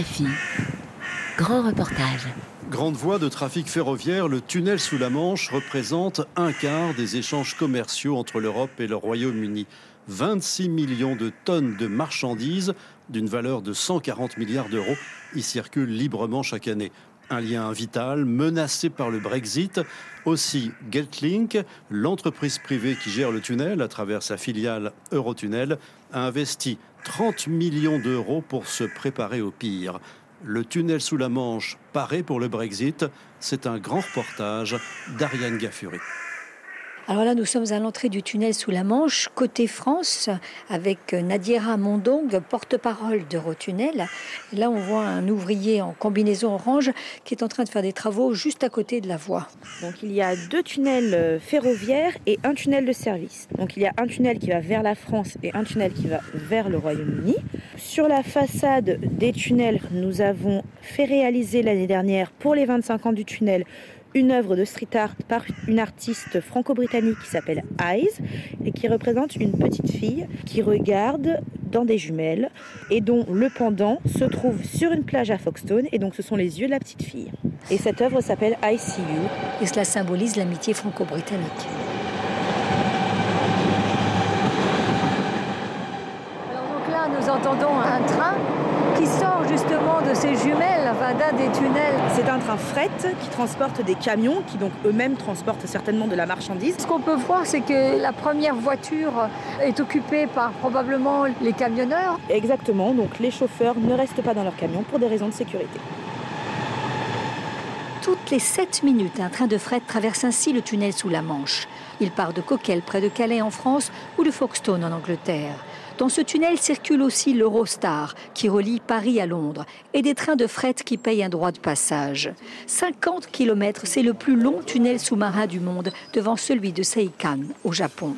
RFI, grand reportage. Grande voie de trafic ferroviaire, le tunnel sous la Manche représente un quart des échanges commerciaux entre l'Europe et le Royaume-Uni. 26 millions de tonnes de marchandises d'une valeur de 140 milliards d'euros y circulent librement chaque année. Un lien vital menacé par le Brexit. Aussi, Getlink, l'entreprise privée qui gère le tunnel à travers sa filiale Eurotunnel, a investi 30 millions d'euros pour se préparer au pire. Le tunnel sous la Manche paré pour le Brexit, c'est un grand reportage d'Ariane Gaffuri. Alors là, nous sommes à l'entrée du tunnel sous la Manche, côté France, avec Nadiera Mondong, porte-parole d'Eurotunnel. Et là, on voit un ouvrier en combinaison orange qui est en train de faire des travaux juste à côté de la voie. Donc il y a 2 tunnels ferroviaires et un tunnel de service. Donc il y a un tunnel qui va vers la France et un tunnel qui va vers le Royaume-Uni. Sur la façade des tunnels, nous avons fait réaliser l'année dernière, pour les 25 ans du tunnel, une œuvre de street art par une artiste franco-britannique qui s'appelle Eyes et qui représente une petite fille qui regarde dans des jumelles et dont le pendant se trouve sur une plage à Folkestone, et donc ce sont les yeux de la petite fille. Et cette œuvre s'appelle I See You. Et cela symbolise l'amitié franco-britannique. Alors donc là, nous entendons un train qui sort justement de ces jumelles, d'un des tunnels. C'est un train fret qui transporte des camions qui donc eux-mêmes transportent certainement de la marchandise. Ce qu'on peut voir, c'est que la première voiture est occupée par probablement les camionneurs. Exactement, donc les chauffeurs ne restent pas dans leur camion pour des raisons de sécurité. Toutes les 7 minutes, un train de fret traverse ainsi le tunnel sous la Manche. Il part de Coquelles, près de Calais en France, ou de Folkestone en Angleterre. Dans ce tunnel circule aussi l'Eurostar, qui relie Paris à Londres, et des trains de fret qui payent un droit de passage. 50 km, c'est le plus long tunnel sous-marin du monde, devant celui de Seikan, au Japon.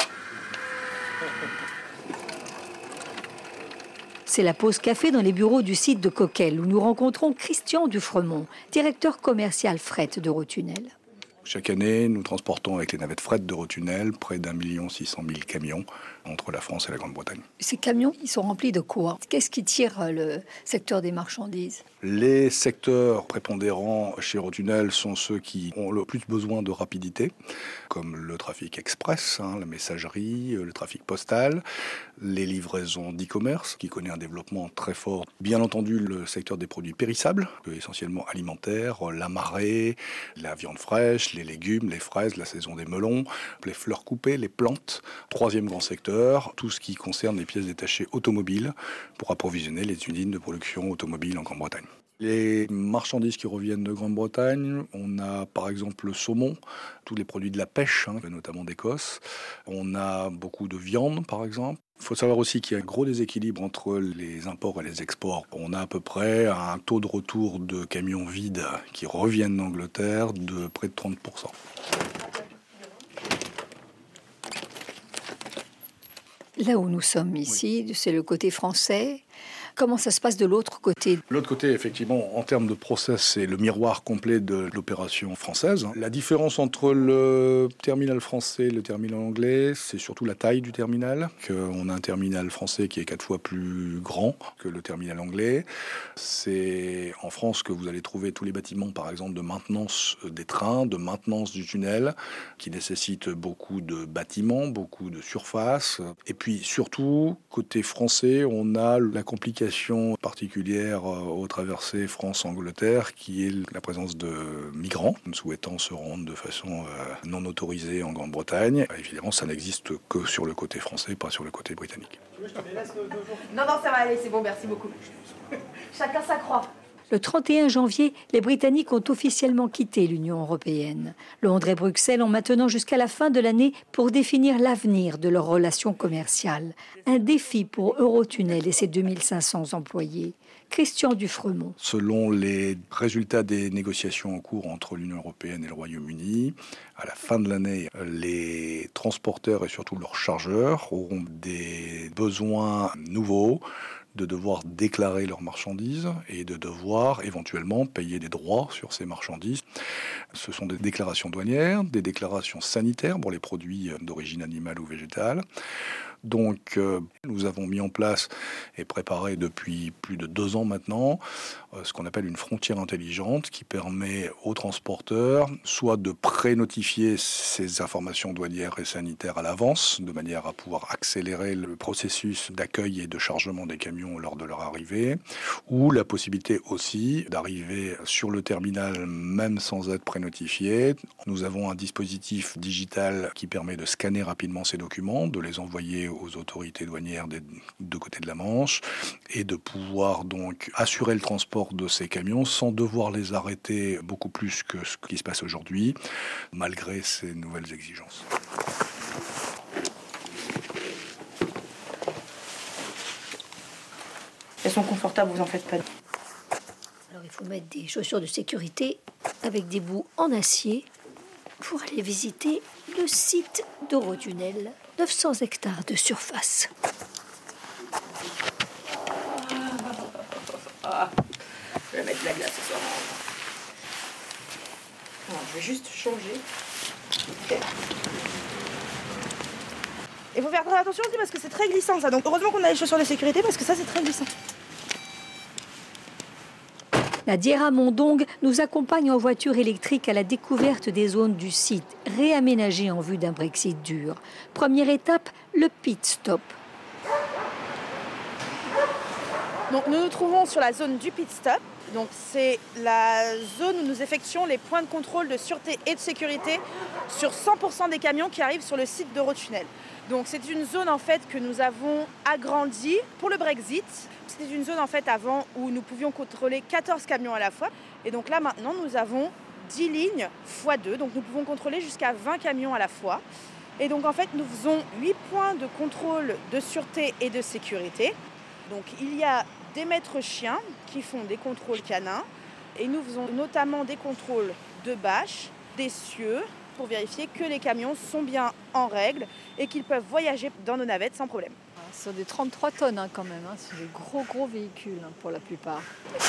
C'est la pause café dans les bureaux du site de Coquelles, où nous rencontrons Christian Dufremont, directeur commercial fret d'Eurotunnel. Chaque année, nous transportons avec les navettes fret d'Eurotunnel près d'1 600 000 camions entre la France et la Grande-Bretagne. Ces camions, ils sont remplis de quoi? Qu'est-ce qui tire le secteur des marchandises? Les secteurs prépondérants chez Eurotunnel sont ceux qui ont le plus besoin de rapidité, comme le trafic express, la messagerie, le trafic postal, les livraisons d'e-commerce, qui connaît un développement très fort. Bien entendu, le secteur des produits périssables, essentiellement alimentaires, la marée, la viande fraîche, les légumes, les fraises, la saison des melons, les fleurs coupées, les plantes. Troisième grand secteur, tout ce qui concerne les pièces détachées automobiles pour approvisionner les usines de production automobile en Grande-Bretagne. Les marchandises qui reviennent de Grande-Bretagne, on a par exemple le saumon, tous les produits de la pêche, notamment d'Écosse. On a beaucoup de viande par exemple. Il faut savoir aussi qu'il y a un gros déséquilibre entre les imports et les exports. On a à peu près un taux de retour de camions vides qui reviennent d'Angleterre de près de 30%. Là où nous sommes ici, c'est le côté français. Comment ça se passe de l'autre côté? L'autre côté, effectivement, en termes de process, c'est le miroir complet de l'opération française. La différence entre le terminal français et le terminal anglais, c'est surtout la taille du terminal. On a un terminal français qui est 4 fois plus grand que le terminal anglais. C'est en France que vous allez trouver tous les bâtiments, par exemple, de maintenance des trains, de maintenance du tunnel, qui nécessitent beaucoup de bâtiments, beaucoup de surface. Et puis surtout, côté français, on a la complication particulière aux traversées France-Angleterre, qui est la présence de migrants souhaitant se rendre de façon non autorisée en Grande-Bretagne. Évidemment, ça n'existe que sur le côté français, pas sur le côté britannique. Non, ça va aller, c'est bon, merci beaucoup. Chacun sa croix. Le 31 janvier, les Britanniques ont officiellement quitté l'Union européenne. Londres et Bruxelles ont maintenant jusqu'à la fin de l'année pour définir l'avenir de leurs relations commerciales. Un défi pour Eurotunnel et ses 2500 employés. Christian Dufremont. Selon les résultats des négociations en cours entre l'Union européenne et le Royaume-Uni, à la fin de l'année, les transporteurs et surtout leurs chargeurs auront des besoins nouveaux de devoir déclarer leurs marchandises et de devoir éventuellement payer des droits sur ces marchandises. Ce sont des déclarations douanières, des déclarations sanitaires pour les produits d'origine animale ou végétale. Donc nous avons mis en place et préparé depuis plus de 2 ans maintenant ce qu'on appelle une frontière intelligente qui permet aux transporteurs soit de pré-notifier ces informations douanières et sanitaires à l'avance, de manière à pouvoir accélérer le processus d'accueil et de chargement des camions lors de leur arrivée, ou la possibilité aussi d'arriver sur le terminal même sans être pré-notifié. Nous avons un dispositif digital qui permet de scanner rapidement ces documents, de les envoyer aux autorités douanières des deux côtés de la Manche et de pouvoir donc assurer le transport de ces camions sans devoir les arrêter beaucoup plus que ce qui se passe aujourd'hui, malgré ces nouvelles exigences. Elles sont confortables, vous en faites pas. Alors il faut mettre des chaussures de sécurité avec des bouts en acier pour aller visiter le site d'Eurotunnel. 900 hectares de surface. Je vais mettre de la glace ce soir. Alors, je vais juste changer. Okay. Il faut faire très attention aussi parce que c'est très glissant ça. Donc heureusement qu'on a les chaussures de sécurité parce que ça c'est très glissant. La Diera Mondong nous accompagne en voiture électrique à la découverte des zones du site, réaménagées en vue d'un Brexit dur. Première étape, le pit stop. Donc nous nous trouvons sur la zone du pit stop. Donc c'est la zone où nous effectuons les points de contrôle de sûreté et de sécurité sur 100% des camions qui arrivent sur le site d'Eurotunnel. Donc c'est une zone en fait que nous avons agrandie pour le Brexit. C'était une zone en fait avant où nous pouvions contrôler 14 camions à la fois. Et donc là maintenant nous avons 10 lignes x 2. Donc nous pouvons contrôler jusqu'à 20 camions à la fois. Et donc en fait nous faisons 8 points de contrôle de sûreté et de sécurité. Donc il y a des maîtres chiens qui font des contrôles canins. Et nous faisons notamment des contrôles de bâches, d'essieux, pour vérifier que les camions sont bien en règle et qu'ils peuvent voyager dans nos navettes sans problème. Ce sont des 33 tonnes quand même, c'est des gros véhicules pour la plupart.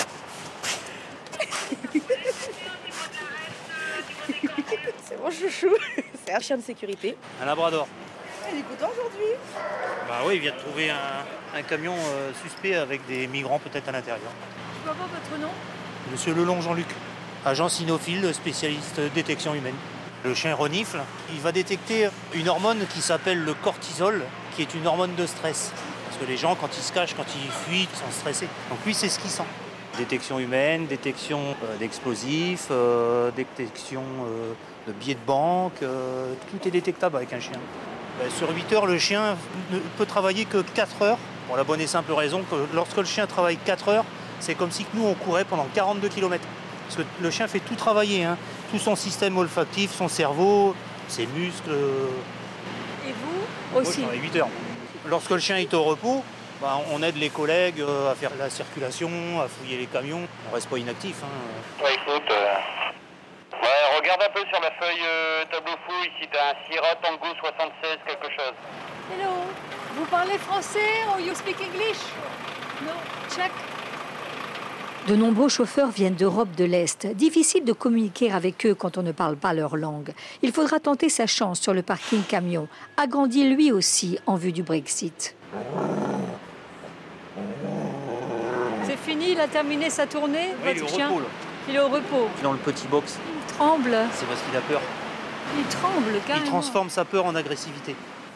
C'est mon chouchou, c'est un chien de sécurité. Un labrador. Il est content aujourd'hui. Bah oui, il vient de trouver un camion suspect avec des migrants peut-être à l'intérieur. Je peux avoir votre nom ? Monsieur Lelong Jean-Luc, agent cynophile, spécialiste détection humaine. Le chien renifle, il va détecter une hormone qui s'appelle le cortisol, qui est une hormone de stress. Parce que les gens, quand ils se cachent, quand ils fuient, ils sont stressés. Donc lui, c'est ce qu'il sent. Détection humaine, détection d'explosifs, détection de billets de banque, tout est détectable avec un chien. Sur 8 heures, le chien ne peut travailler que 4 heures, pour la bonne et simple raison que lorsque le chien travaille 4 heures, c'est comme si nous, on courait pendant 42 km. Parce que le chien fait tout travailler, tout son système olfactif, son cerveau, ses muscles. Et vous aussi? Moi, je travaille 8 heures. Lorsque le chien est au repos, on aide les collègues à faire la circulation, à fouiller les camions. On reste pas inactif. Ouais, écoute, regarde un peu sur la feuille tableau fouille si t'as un Sierra Tango 76 quelque chose. Hello, vous parlez français or you speak English? No, check. De nombreux chauffeurs viennent d'Europe de l'Est. Difficile de communiquer avec eux quand on ne parle pas leur langue. Il faudra tenter sa chance sur le parking camion, agrandi lui aussi en vue du Brexit. C'est fini, il a terminé sa tournée, Oui, votre il est au chien? repos, là. Il est au repos. Dans le petit box, Il tremble. c'est parce qu'il a peur. Il tremble carrément. Il transforme sa peur en agressivité.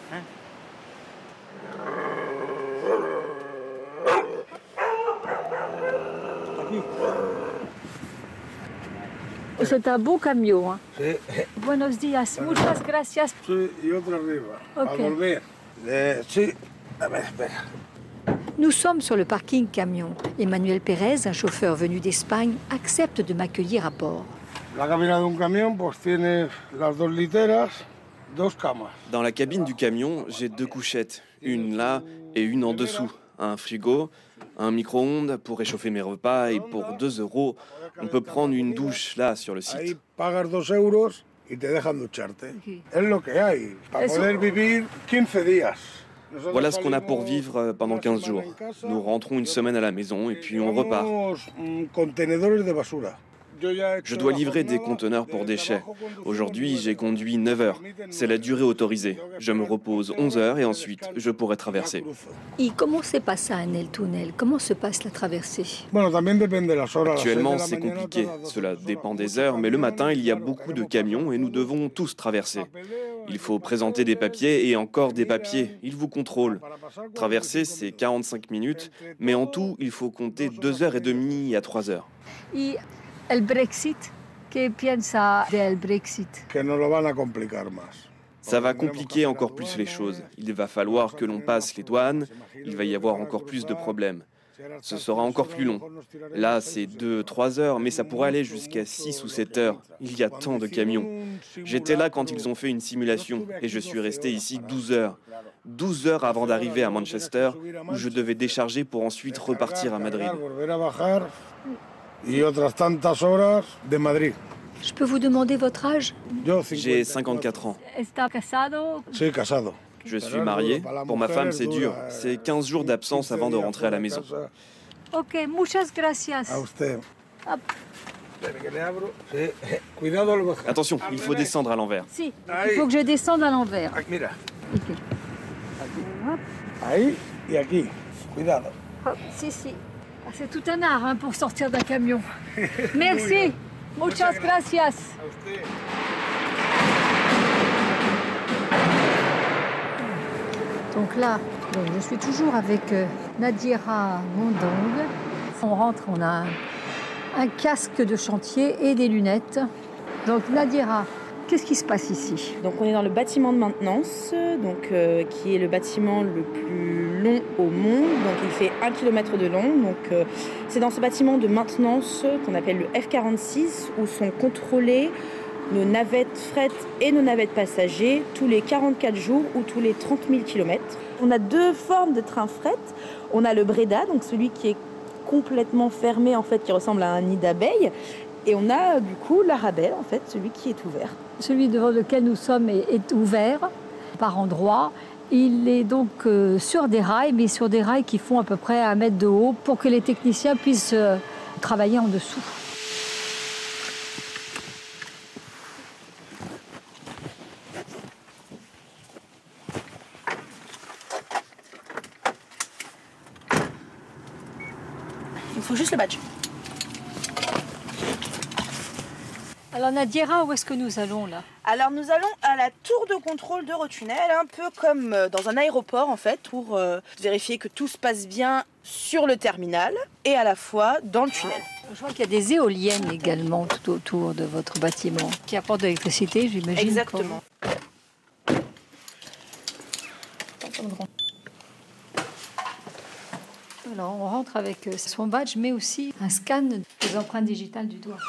C'est un beau camion. Sí, Buenos días, muchas gracias. sí, y otra arriba. Ok. A volver. Sí, a ver, espera. Nous sommes sur le parking camion. Emmanuel Pérez, un chauffeur venu d'Espagne, accepte de m'accueillir à bord. La cabina de un camión pues tiene las 2 literas, 2 camas. Dans la cabine du camion, j'ai 2 couchettes, une là et une en dessous. Un frigo, un micro-ondes pour réchauffer mes repas et pour 2 €, on peut prendre une douche là sur le Ahí site. pagas 2 euros y te dejan ducharte. Es lo que hay, para poder vivir 15 días. Nosotros Voilà ce qu'on a salimos pour vivre pendant 15 jours. Nous rentrons une semaine à la maison et puis on repart. Tenemos contenedores de basura. Je dois livrer des conteneurs pour déchets. Aujourd'hui, j'ai conduit 9 heures. C'est la durée autorisée. Je me repose 11 heures et ensuite, je pourrai traverser. Et comment se passe ça en el tunnel? Comment se passe la traversée? Actuellement, c'est compliqué. Cela dépend des heures, mais le matin, il y a beaucoup de camions et nous devons tous traverser. Il faut présenter des papiers et encore des papiers. Ils vous contrôlent. Traverser, c'est 45 minutes, mais en tout, il faut compter 2h30 à 3 heures. Et le Brexit, que piensa del Brexit? Ça va compliquer encore plus les choses. Il va falloir que l'on passe les douanes, il va y avoir encore plus de problèmes. Ce sera encore plus long. Là, c'est 2-3 heures, mais ça pourrait aller jusqu'à 6 ou 7 heures. Il y a tant de camions. J'étais là quand ils ont fait une simulation et je suis resté ici 12 heures. 12 heures avant d'arriver à Manchester, où je devais décharger pour ensuite repartir à Madrid. Je peux vous demander votre âge? J'ai 54 ans. Está casado? Je suis marié. Pour ma femme, c'est dur. C'est 15 jours d'absence avant de rentrer à la maison. Ok, muchas gracias. Hop. Attention, il faut descendre à l'envers. Si, il faut que je descende à l'envers. Okay. Ahí y aquí. Cuidado. Hop, si. Ah, c'est tout un art hein, pour sortir d'un camion. Merci. Muchas gracias. Donc là, je suis toujours avec Nadira Mondong. On rentre, on a un casque de chantier et des lunettes. Donc Nadira, qu'est-ce qui se passe ici? Donc on est dans le bâtiment de maintenance, qui est le bâtiment le plus long au monde. Donc il fait 1 km de long. Donc c'est dans ce bâtiment de maintenance qu'on appelle le F46 où sont contrôlées nos navettes fret et nos navettes passagers tous les 44 jours ou tous les 30 000 km. On a 2 formes de train fret. On a le Breda, donc celui qui est complètement fermé, en fait, qui ressemble à un nid d'abeilles. Et on a du coup l'Arabelle, en fait, celui qui est ouvert. Celui devant lequel nous sommes est ouvert par endroits. Il est donc sur des rails, mais sur des rails qui font à peu près 1 mètre de haut pour que les techniciens puissent travailler en dessous. Il faut juste le badge. Alors Nadira, où est-ce que nous allons là? Alors nous allons à la tour de contrôle d'Eurotunnel, un peu comme dans un aéroport en fait, pour vérifier que tout se passe bien sur le terminal et à la fois dans le tunnel. Je vois qu'il y a des éoliennes également tout autour de votre bâtiment qui apportent de l'électricité, j'imagine. Exactement. Alors on rentre avec son badge, mais aussi un scan des empreintes digitales du doigt.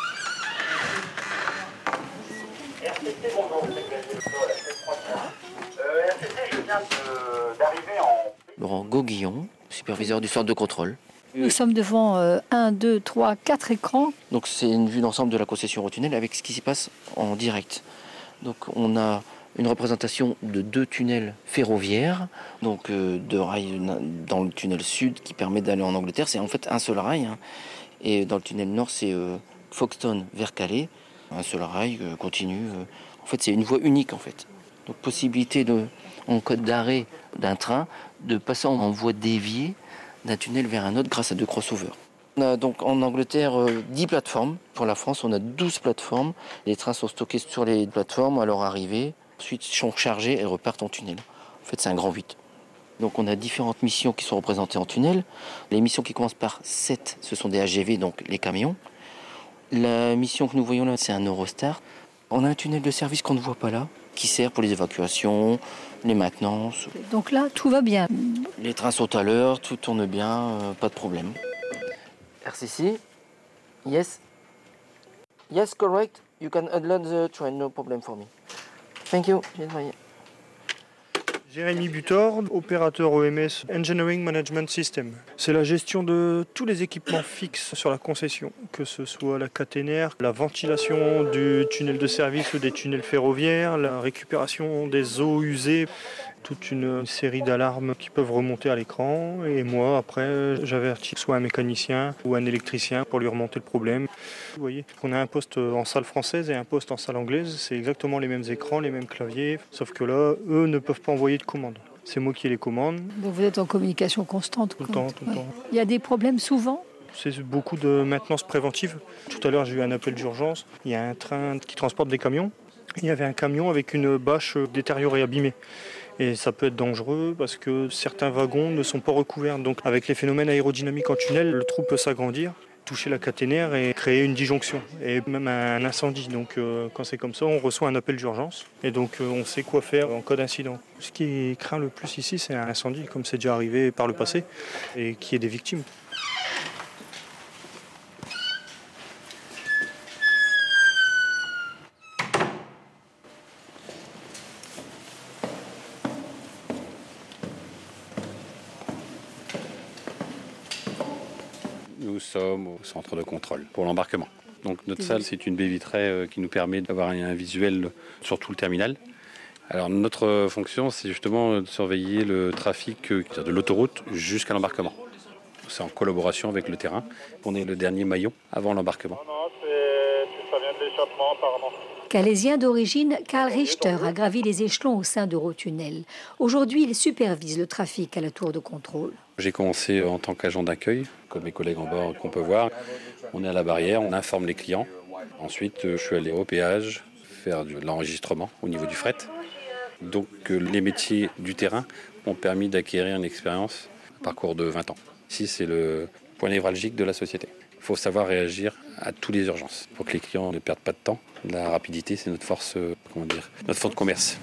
Laurent Gauguillon, superviseur du centre de contrôle. Nous sommes devant 1, 2, 3, 4 écrans. Donc c'est une vue d'ensemble de la concession Eurotunnel avec ce qui s'y passe en direct. Donc on a une représentation de 2 tunnels ferroviaires, donc 2 rails dans le tunnel sud qui permet d'aller en Angleterre. C'est en fait un seul rail. Hein. Et dans le tunnel nord, c'est Folkestone vers Calais. Un seul rail continu. En fait, c'est une voie unique en fait. Donc possibilité en cas d'arrêt d'un train de passer en voie déviée d'un tunnel vers un autre grâce à 2 crossovers. On a donc en Angleterre 10 plateformes. Pour la France, on a 12 plateformes. Les trains sont stockés sur les plateformes à leur arrivée. Ensuite, sont chargés et repartent en tunnel. En fait, c'est un grand 8. Donc on a différentes missions qui sont représentées en tunnel. Les missions qui commencent par 7, ce sont des AGV, donc les camions. La mission que nous voyons là, c'est un Eurostar. On a un tunnel de service qu'on ne voit pas là, qui sert pour les évacuations, les maintenances. Donc là, tout va bien. Les trains sont à l'heure, tout tourne bien, pas de problème. RCC, yes. Yes, correct. You can unload the train, no problem for me. Thank you. Jérémy Butor, opérateur OMS Engineering Management System. C'est la gestion de tous les équipements fixes sur la concession, que ce soit la caténaire, la ventilation du tunnel de service ou des tunnels ferroviaires, la récupération des eaux usées, toute une série d'alarmes qui peuvent remonter à l'écran. Et moi, après, j'avertis soit un mécanicien ou un électricien pour lui remonter le problème. Vous voyez, on a un poste en salle française et un poste en salle anglaise. C'est exactement les mêmes écrans, les mêmes claviers, sauf que là, eux ne peuvent pas envoyer de commandes. C'est moi qui les commande. Donc vous êtes en communication constante. Tout le temps. Il y a des problèmes souvent ? C'est beaucoup de maintenance préventive. Tout à l'heure, j'ai eu un appel d'urgence. Il y a un train qui transporte des camions. Il y avait un camion avec une bâche détériorée, abîmée. Et ça peut être dangereux parce que certains wagons ne sont pas recouverts. Donc avec les phénomènes aérodynamiques en tunnel, le trou peut s'agrandir, toucher la caténaire et créer une disjonction et même un incendie. Donc quand c'est comme ça, on reçoit un appel d'urgence et donc on sait quoi faire en cas d'incident. Ce qui craint le plus ici, c'est un incendie, comme c'est déjà arrivé par le passé, et qu'il y ait des victimes. Nous sommes au centre de contrôle pour l'embarquement. Donc notre salle, c'est une baie vitrée qui nous permet d'avoir un visuel sur tout le terminal. Alors notre fonction, c'est justement de surveiller le trafic de l'autoroute jusqu'à l'embarquement. C'est en collaboration avec le terrain. On est le dernier maillon avant l'embarquement. Ça vient de l'échappement apparemment. Calaisien d'origine, Karl Richter a gravi les échelons au sein d'Eurotunnel. Aujourd'hui, il supervise le trafic à la tour de contrôle. J'ai commencé en tant qu'agent d'accueil, comme mes collègues en bord qu'on peut voir. On est à la barrière, on informe les clients. Ensuite, je suis allé au péage faire de l'enregistrement au niveau du fret. Donc les métiers du terrain m'ont permis d'acquérir une expérience, un parcours de 20 ans. Ici, c'est le point névralgique de la société. Il faut savoir réagir à toutes les urgences pour que les clients ne perdent pas de temps. La rapidité, c'est notre force, notre force de commerce.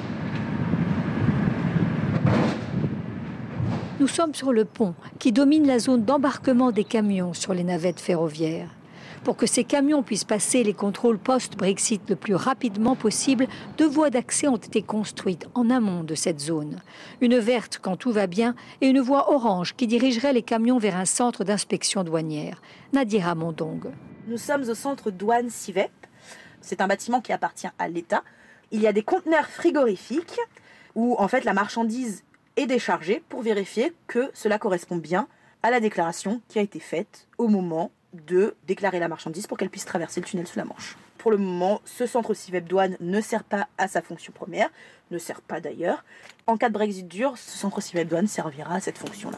Nous sommes sur le pont qui domine la zone d'embarquement des camions sur les navettes ferroviaires. Pour que ces camions puissent passer les contrôles post-Brexit le plus rapidement possible, 2 voies d'accès ont été construites en amont de cette zone. Une verte quand tout va bien et une voie orange qui dirigerait les camions vers un centre d'inspection douanière. Nadira Mondong. Nous sommes au centre douane CIVEP. C'est un bâtiment qui appartient à l'État. Il y a des conteneurs frigorifiques où en fait la marchandise est déchargée pour vérifier que cela correspond bien à la déclaration qui a été faite au moment de déclarer la marchandise pour qu'elle puisse traverser le tunnel sous la Manche. Pour le moment, ce centre CIVEP douane ne sert pas à sa fonction première, ne sert pas d'ailleurs. En cas de Brexit dur, ce centre CIVEP douane servira à cette fonction-là.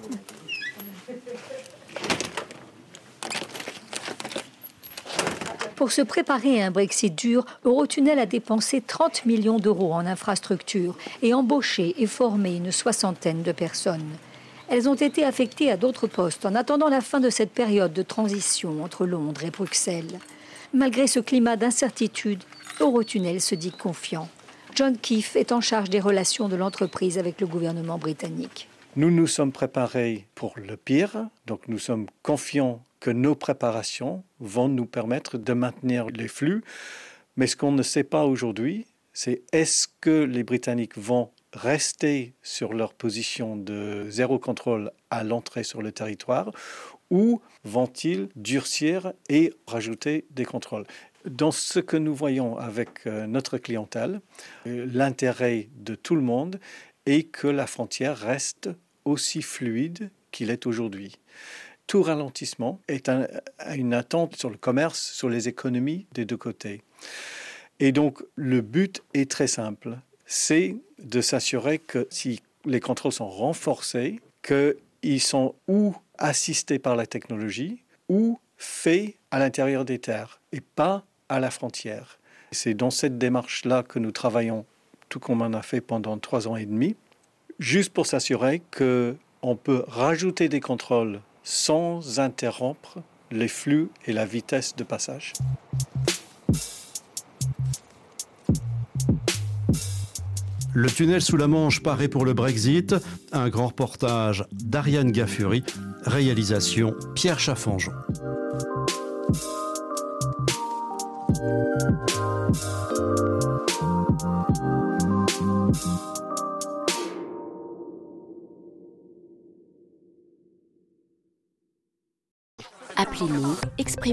Pour se préparer à un Brexit dur, Eurotunnel a dépensé 30 millions d'euros en infrastructures et embauché et formé une 60aine de personnes. Elles ont été affectées à d'autres postes en attendant la fin de cette période de transition entre Londres et Bruxelles. Malgré ce climat d'incertitude, Eurotunnel se dit confiant. John Keefe est en charge des relations de l'entreprise avec le gouvernement britannique. Nous nous sommes préparés pour le pire, donc nous sommes confiants que nos préparations vont nous permettre de maintenir les flux. Mais ce qu'on ne sait pas aujourd'hui, c'est est-ce que les Britanniques vont rester sur leur position de zéro contrôle à l'entrée sur le territoire ou vont-ils durcir et rajouter des contrôles? Dans ce que nous voyons avec notre clientèle, l'intérêt de tout le monde est que la frontière reste aussi fluide qu'il est aujourd'hui. Tout ralentissement est une attente sur le commerce, sur les économies des deux côtés. Et donc, le but est très simple. C'est de s'assurer que si les contrôles sont renforcés, qu'ils sont ou assistés par la technologie ou faits à l'intérieur des terres et pas à la frontière. C'est dans cette démarche-là que nous travaillons, tout comme on a fait pendant 3 ans et demi, juste pour s'assurer qu'on peut rajouter des contrôles sans interrompre les flux et la vitesse de passage. Le tunnel sous la Manche paraît pour le Brexit. Un grand reportage d'Ariane Gaffuri, réalisation Pierre Chaffanjon. Gémeaux, exprimez